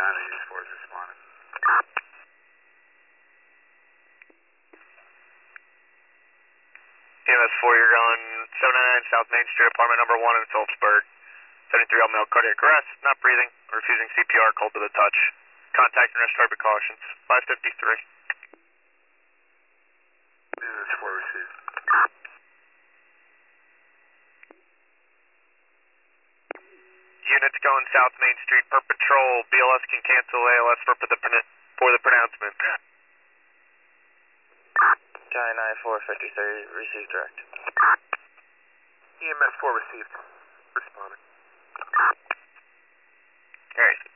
984 is responding. EMS 4, you're going 799 South Main Street, apartment number 1 in Phillipsburg. 73 male cardiac arrest, not breathing, refusing CPR, cold to the touch. Contact and restart precautions. 553. EMS 4 received. Units going South Main Street per patrol. BLS can cancel ALS for the pronouncement. County 9453, receive direct. EMS 4 received. Responding. Alright.